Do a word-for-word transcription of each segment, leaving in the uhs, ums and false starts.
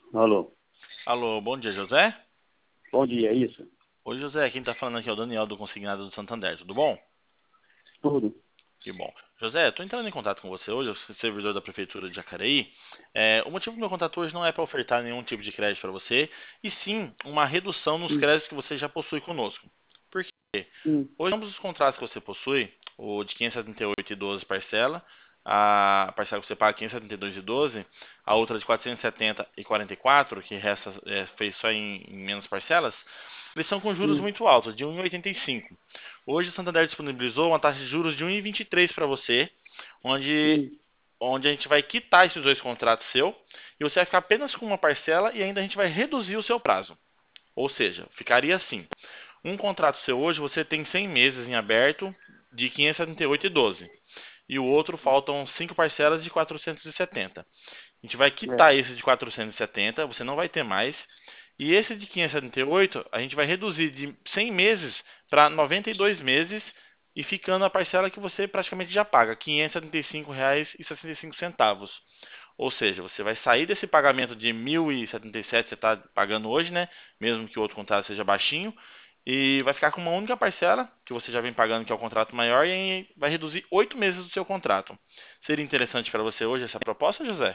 Alô, Alô, bom dia, José. bom dia, é isso? Oi, José, quem tá falando aqui é o Daniel do Consignado do Santander, tudo bom? Tudo. Que bom. José, estou entrando em contato com você hoje, eu sou servidor da Prefeitura de Jacareí. É, o motivo do meu contato hoje não é para ofertar nenhum tipo de crédito para você, e sim uma redução nos Hum, créditos que você já possui conosco. Por quê? hum, Hoje, ambos os contratos que você possui, o de quinhentos e setenta e oito e doze parcela, a parcela que você paga quinhentos e setenta e dois e doze, a outra de quatrocentos e setenta e quarenta e quatro, que resta, é, fez só em, em menos parcelas, eles são com juros hum, muito altos, de um vírgula oitenta e cinco. Hoje o Santander disponibilizou uma taxa de juros de um vírgula vinte e três para você, onde, hum. onde a gente vai quitar esses dois contratos seu, e você vai ficar apenas com uma parcela e ainda a gente vai reduzir o seu prazo. Ou seja, ficaria assim. Um contrato seu hoje, você tem cem meses em aberto de quinhentos e setenta e oito e doze. E o outro faltam cinco parcelas de quatrocentos e setenta. A gente vai É. quitar esse de quatrocentos e setenta, você não vai ter mais. E esse de quinhentos e setenta e oito, a gente vai reduzir de cem meses para noventa e dois meses e ficando a parcela que você praticamente já paga, quinhentos e setenta e cinco reais e sessenta e cinco centavos. Ou seja, você vai sair desse pagamento de mil e setenta e sete que você está pagando hoje, né? Mesmo que o outro contrato seja baixinho, e vai ficar com uma única parcela que você já vem pagando, que é o contrato maior, e vai reduzir oito meses do seu contrato. Seria interessante para você hoje essa proposta, José?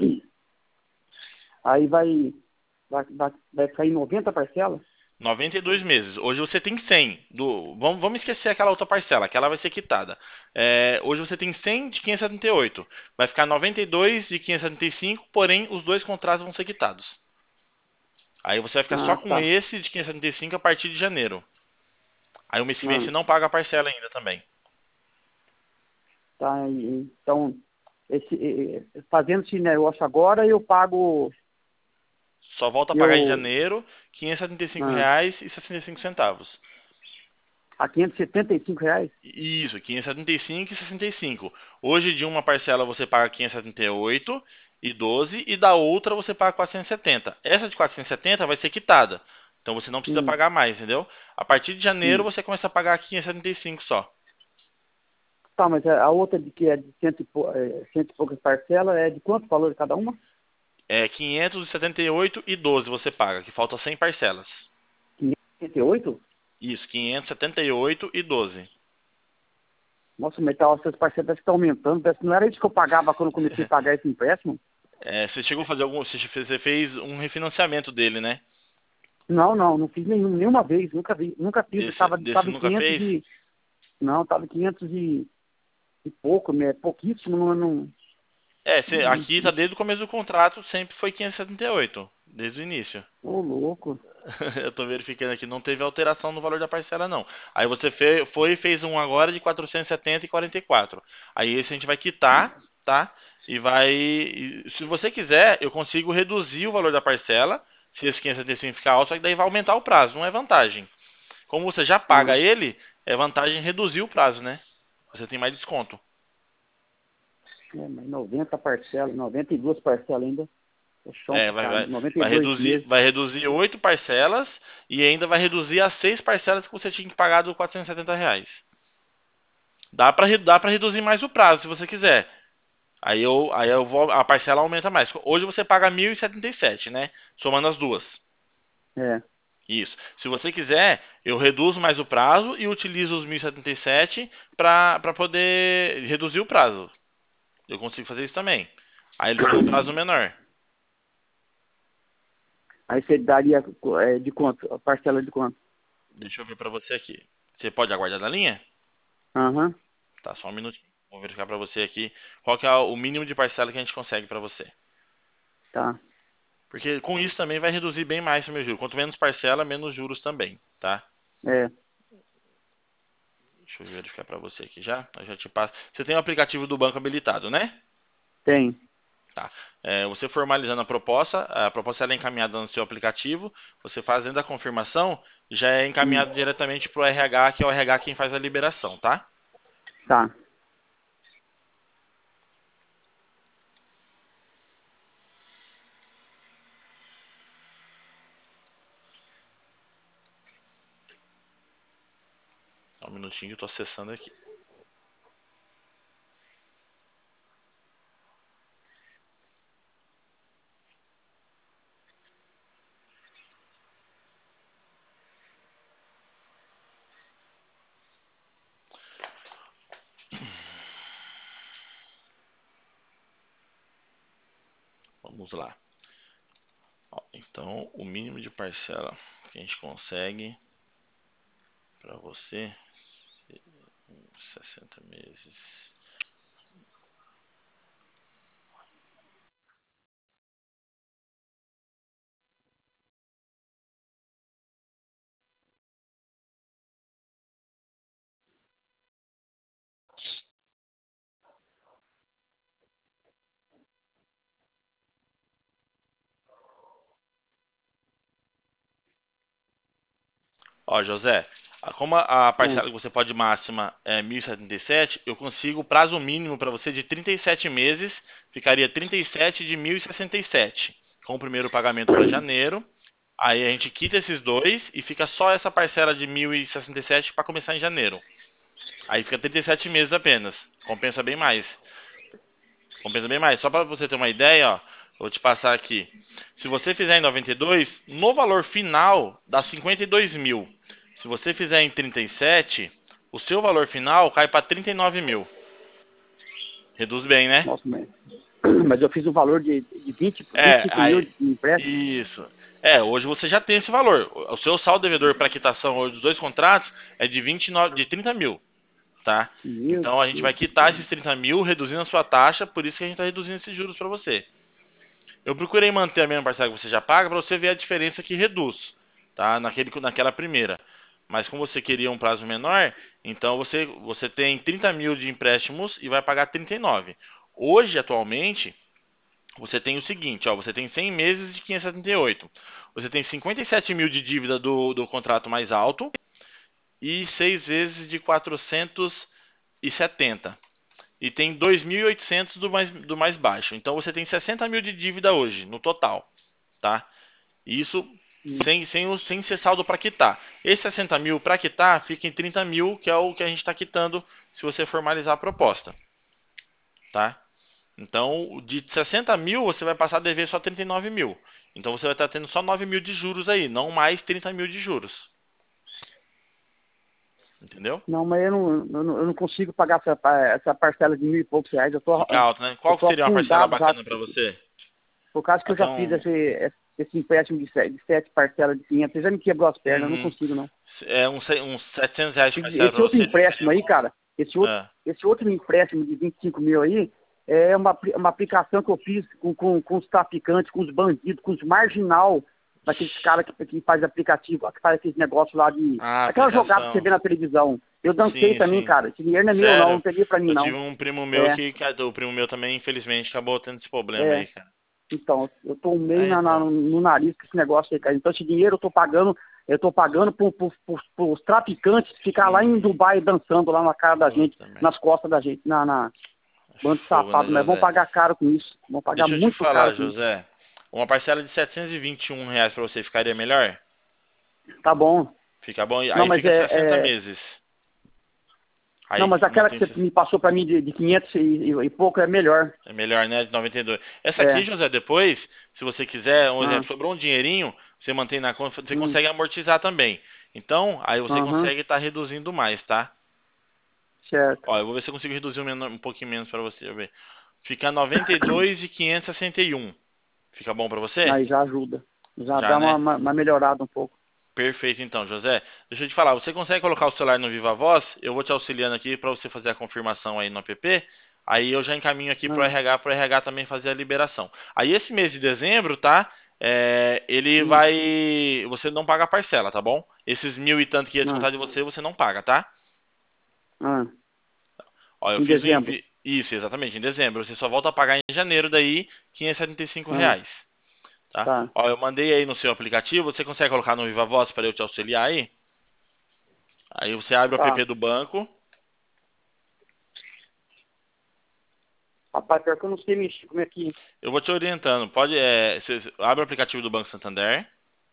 Aí vai, vai, vai, vai ficar em noventa parcelas? noventa e dois meses. Hoje você tem cem. Do, vamos, vamos esquecer aquela outra parcela, aquela vai ser quitada. É, hoje você tem cem de quinhentos e setenta e oito. Vai ficar noventa e dois de quinhentos e setenta e cinco, porém os dois contratos vão ser quitados. Aí você vai ficar só Ah, com tá. esse de quinhentos e setenta e cinco a partir de janeiro. Aí o mês que vem Ah, você não paga a parcela ainda também. tá. e- Então, esse, eh, eh, fazendo esse negócio agora, eu pago, Só volta a pagar em eu, janeiro quinhentos e setenta e cinco ah, reais e sessenta e cinco centavos. a quinhentos e setenta e cinco reais? Isso, quinhentos e setenta e cinco e sessenta e cinco. Hoje de uma parcela você paga quinhentos e setenta e oito e doze e da outra você paga quatrocentos e setenta. Essa de quatrocentos e setenta vai ser quitada. Então você não precisa Hum, pagar mais, entendeu? A partir de janeiro hum. você começa a pagar quinhentos e setenta e cinco só. Tá, mas a a outra de que é de cento e, pou- eh, cento e poucas parcelas é de quanto valor de cada uma? É quinhentos e setenta e oito e doze você paga, que falta cem parcelas. Quinhentos e setenta e oito. Isso, quinhentos e setenta e oito e doze. Nossa, mas tá, essas parcelas parece que estão aumentando. Parece que não era isso que eu pagava quando eu comecei a pagar esse empréstimo? É, você chegou a fazer algum. Você fez um refinanciamento dele, né? Não, não, não fiz nenhum, nenhuma vez, nunca vi, nunca fiz, Desse, estava desse tava em nunca quinhentos fez? e, não, estava em quinhentos e, e pouco, né, pouquíssimo, não, não, É, cê- não, aqui tá não, desde o começo do contrato, sempre foi quinhentos e setenta e oito, desde o início. ô louco, Eu tô verificando aqui, não teve alteração no valor da parcela, não. Aí você fe- foi e fez um agora de quatrocentos e setenta e quarenta e quatro. Aí esse a gente vai quitar, tá? E vai. E se você quiser, eu consigo reduzir o valor da parcela, se esse quinhentos e setenta e cinco ficar alto, só que daí vai aumentar o prazo, não é vantagem. Como você já paga ah, ele, é vantagem reduzir o prazo, né? Você tem mais desconto. é, mas noventa parcelas, noventa e duas parcelas ainda, é chão É, pra vai, caramba, vai, noventa e vai dois reduzir, meses, vai reduzir oito parcelas e ainda vai reduzir as seis parcelas que você tinha que pagar do quatrocentos e setenta reais. Dá para dá para reduzir mais o prazo se você quiser. Aí eu, aí eu vou, a parcela aumenta mais. Hoje você paga mil e setenta e sete, né? Somando as duas. é, Isso. Se você quiser, eu reduzo mais o prazo e utilizo os mil e setenta e sete para para poder reduzir o prazo. Eu consigo fazer isso também. Aí ele fica um prazo menor. aí você daria é, de quanto, a parcela de quanto? Deixa eu ver para você aqui. Você pode aguardar na linha? Aham, Tá, só um minutinho. Vou verificar para você aqui qual que é o mínimo de parcela que a gente consegue para você. tá, Porque com isso também vai reduzir bem mais o meu juro. Quanto menos parcela, menos juros também, tá? é, Deixa eu verificar para você aqui já. Eu já te passo. Você tem o aplicativo do banco habilitado, né? tem, Tá. É, você formalizando a proposta, a proposta ela é encaminhada no seu aplicativo. Você fazendo a confirmação, já é hum, encaminhado diretamente para o R H, que é o R H quem faz a liberação, tá? tá, Só um minutinho que eu estou acessando aqui. Vamos lá. Ó, então, o mínimo de parcela que a gente consegue para você, sessenta meses. Ó, José, a- como a a Hum. parcela que você pode máxima é mil e setenta e sete, eu consigo o prazo mínimo para você de trinta e sete meses, ficaria trinta e sete de mil e sessenta e sete, com o primeiro pagamento para janeiro. Aí a gente quita esses dois e fica só essa parcela de mil e sessenta e sete para começar em janeiro. Aí fica trinta e sete meses apenas. Compensa bem mais. Compensa bem mais. Só para você ter uma ideia, ó, vou te passar aqui. Se você fizer em noventa e dois, no valor final dá cinquenta e dois mil. Se você fizer em trinta e sete, o seu valor final cai para trinta e nove mil. Reduz bem, né? Nossa, mas, mas eu fiz um valor de, de vinte, vinte e É, cinco mil aí. de empréstimo. Isso. É, hoje você já tem esse valor. O seu saldo devedor para quitação hoje dos dois contratos é de vinte e nove, de trinta mil, tá? Meu Então a gente vai Deus do quitar céu. esses trinta mil, reduzindo a sua taxa, por isso que a gente está reduzindo esses juros para você. Eu procurei manter a mesma parcela que você já paga para você ver a diferença que reduz, tá? Naquele, naquela primeira. Mas como você queria um prazo menor, então você, você tem trinta mil de empréstimos e vai pagar trinta e nove. Hoje, atualmente, você tem o seguinte, ó, você tem cem meses de quinhentos e setenta e oito. Você tem cinquenta e sete mil de dívida do, do contrato mais alto e seis vezes de quatrocentos e setenta. E tem dois mil e oitocentos do mais, do mais baixo. Então você tem sessenta mil de dívida hoje, no total, tá? Isso Hum. sem, sem, o- sem ser saldo para quitar. Esse sessenta mil para quitar fica em trinta mil, que é o que a gente está quitando se você formalizar a proposta, tá? Então, de sessenta mil, você vai passar a dever só trinta e nove mil. Então, você vai estar tendo só nove mil de juros aí, não mais trinta mil de juros. Entendeu? Não, mas eu não, eu não, eu não consigo pagar essa, pa- essa parcela de mil e poucos reais. Eu tô, Fica alto, né? eu Qual que tô seria uma parcela afundado já. bacana para você? Por causa que eu Até já fiz um, esse, esse empréstimo de sete, de sete parcelas de quinhentos. Você já me quebrou as pernas, eu não uhum, consigo, não. é, uns, se- uns setecentos reais de parcela Esse para outro você, empréstimo ficaria aí, bom. cara, esse outro, Ah, esse outro empréstimo de vinte e cinco mil aí, é uma, apli- uma aplicação que eu fiz com, com, com os traficantes, com os bandidos, com os marginal, daqueles caras que, que faz aplicativo, que faz aqueles negócios lá de... a Aquela jogada que você aplicação. vê na televisão. Eu dancei Sim, também, sim. cara. Esse dinheiro não é meu, não. Não Sério? peguei pra mim, Eu tive não. um primo meu É, que, cara, o primo meu também, infelizmente, acabou tendo esse problema é. aí, cara. Então, eu tô meio É, na, na- então. no nariz com esse negócio aí, cara. Então, esse dinheiro eu tô pagando, eu tô pagando pro, pro, pro, pros traficantes ficar lá em Uhum. Dubai dançando lá na cara da gente, Puta merda. nas costas da gente, na, na bando de Fogo, né, safado, mas vão José? pagar caro com isso. Vão pagar Deixa eu te muito caro falar, com isso. José. Uma parcela de setecentos e vinte e um reais pra você ficaria melhor? Tá bom. Fica bom? Não, Aí mas fica é, sessenta é meses. não, Aí mas aquela mantém que você me passou pra mim de, de quinhentos e, e, e pouco é melhor. é melhor, né? De noventa e dois. Essa aqui, É. José, depois, se você quiser, um Ah, exemplo, sobrou um dinheirinho, você mantém na conta, você hum, consegue amortizar também. Então, aí você aham, consegue estar reduzindo mais, tá? certo. Ó, eu vou ver se eu consigo reduzir um, menor- um pouquinho menos pra você, deixa eu ver. Fica noventa e dois e quinhentos e sessenta e um. Fica bom pra você? Aí já ajuda. Já Já, dá uma, né? uma, uma melhorada um pouco. Perfeito, então, José. Deixa eu te falar, você consegue colocar o celular no Viva Voz? Eu vou te auxiliando aqui para você fazer a confirmação aí no app. Aí eu já encaminho aqui para o Ah, R H, para o R H também fazer a liberação. Aí esse mês de dezembro, tá? É, ele hum, vai. Você não paga a parcela, tá bom? Esses mil e tanto que ia ah, descontar de você, você não paga, tá? ah, Ó, eu em fiz o dezembro. envio. Isso, exatamente, em dezembro. Você só volta a pagar em janeiro, daí quinhentos e setenta e cinco Ah, reais, tá? tá. Ó, eu mandei aí no seu aplicativo. Você consegue colocar no Viva Voz para eu te auxiliar aí? Aí você abre o Tá. app do banco. Rapaz, pior que eu não sei mexer como é que. Eu vou te orientando. Pode, é, você abre o aplicativo do Banco Santander.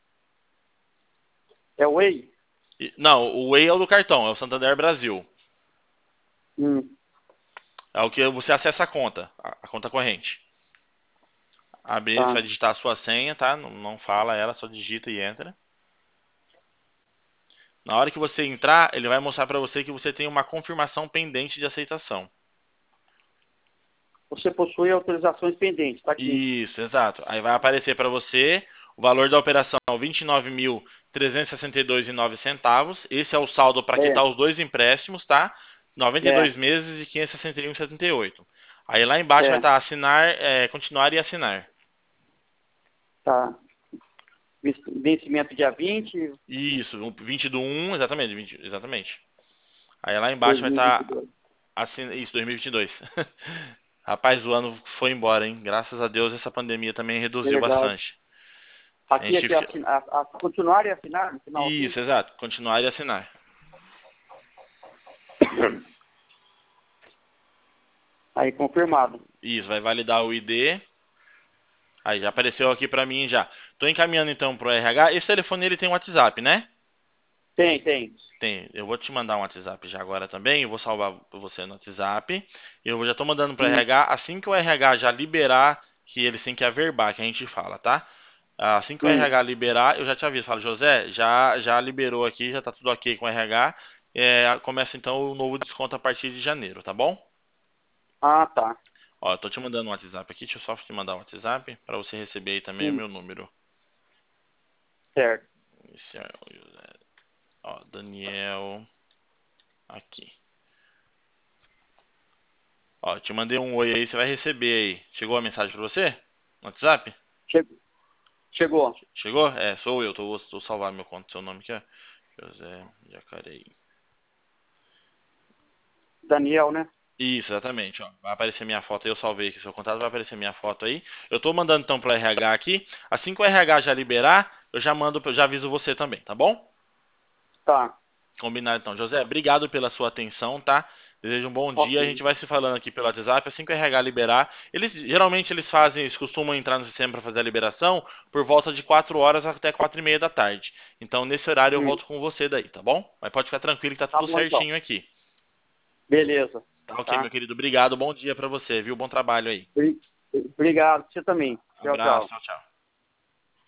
É o Way? E- não, o Way é o do cartão, é o Santander Brasil. Hum, É o que você acessa a conta, a, a conta corrente. Abre, você vai tá. digitar a sua senha, tá? Não, não fala ela, só digita e entra. Na hora que você entrar, ele vai mostrar para você que você tem uma confirmação pendente de aceitação. você possui autorizações pendentes, tá aqui. Isso, exato. Aí vai aparecer para você o valor da operação vinte e nove mil trezentos e sessenta e dois reais e nove centavos. Esse é o saldo para É, quitar os dois empréstimos, tá? noventa e dois é, meses e quinhentos e sessenta e um reais e setenta e oito. Aí lá embaixo vai é, estar assinar, é, continuar e assinar. tá. Vencimento dia vinte, Isso, vinte do um, exatamente, vinte, exatamente. Aí lá embaixo vai estar dois mil e vinte e dois. assin... isso, dois mil e vinte e dois. Rapaz, o ano foi embora, hein? Graças a Deus essa pandemia também Que reduziu legal. bastante. A Aqui, gente aqui, fica... assin- a, a, continuar e assinar no final aqui. Isso, exato. Continuar e assinar. Aí, confirmado. Isso, vai validar o I D. Aí, já apareceu aqui pra mim já. Tô encaminhando então pro R H. Esse telefone ele tem um WhatsApp, né? Tem, tem. Tem. Eu vou te mandar um WhatsApp já agora também. Eu vou salvar você no WhatsApp. Eu já tô mandando pro Hum, R H. Assim que o R H já liberar, que eles têm que averbar, que a gente fala, tá? Assim que o hum. R H liberar, eu já te aviso. Falo, José, já, já liberou aqui, já tá tudo ok com o R H. É, começa então o novo desconto a partir de janeiro, tá bom? Ah, tá. Ó, eu tô te mandando um WhatsApp aqui. Deixa eu só te mandar um WhatsApp pra você receber aí também o Hum, meu número. certo. Inicial, José. Ó, Daniel. Aqui. Ó, te mandei um oi aí, você vai receber aí. Chegou a mensagem pra você? No WhatsApp? Che- Chegou. Chegou? É, sou eu. Tô, vou, tô salvar meu conto, seu nome aqui, ó. José Jacareí. Daniel, né? Isso, exatamente, ó. Vai aparecer minha foto aí, eu salvei aqui seu contato, vai aparecer minha foto aí. Eu tô mandando então pro R H aqui. Assim que o R H já liberar, eu já mando, já aviso você também, tá bom? Tá. Combinado então. José, obrigado pela sua atenção, tá? Desejo um bom dia. A Ok. gente vai se falando aqui pelo WhatsApp. Assim que o R H liberar, eles geralmente eles fazem, eles costumam entrar no sistema para fazer a liberação por volta de quatro horas até quatro e meia da tarde. Então, nesse horário eu Hum, volto com você daí, tá bom? Mas pode ficar tranquilo que tá tá tudo bom, então. certinho aqui. Beleza. Tá ok, meu Tá. querido. Obrigado. Bom dia para você, viu? Bom trabalho aí. Bri- Obrigado. Você também. Tchau, Abraço. tchau. Tchau, tchau.